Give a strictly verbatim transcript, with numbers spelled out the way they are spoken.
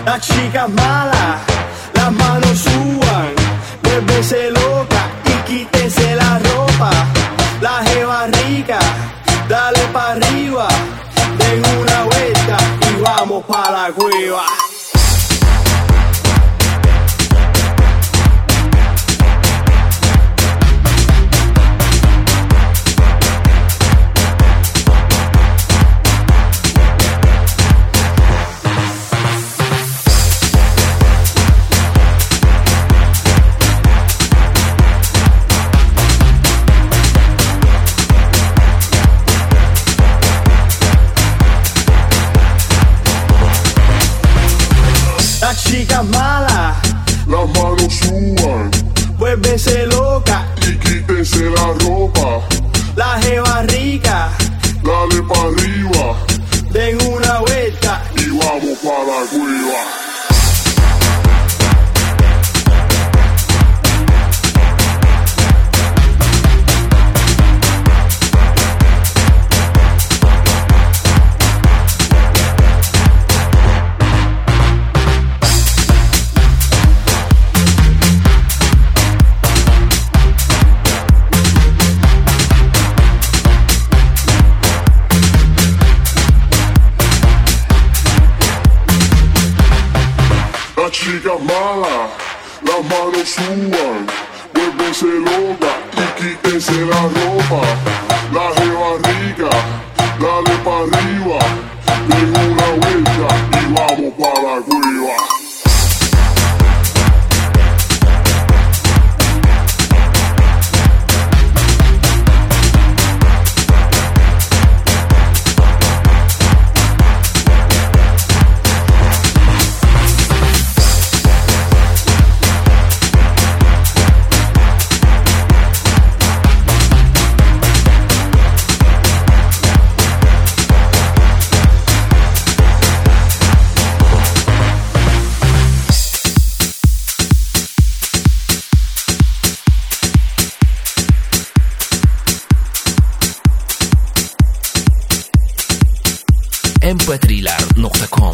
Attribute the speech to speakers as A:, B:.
A: Las chicas malas, las manos suban, vuélvese loca y quítese la ropa. La jeva rica, dale pa' arriba, den una vuelta y vamos pa' la cueva. Las chicas malas,
B: las manos suban,
A: vuélvese loca
B: y quítense la ropa.
A: La jeva rica,
B: Dale pa' arriba
A: den una vuelta
B: y vamos pa' la cueva. Las chicas malas, las manos suban, vuélvense loca y quítense la ropa. La jeva rica, dale pa' arriba, den una vuelta y vamos pa' la cueva.
C: ام بي ثري لار دوت كوم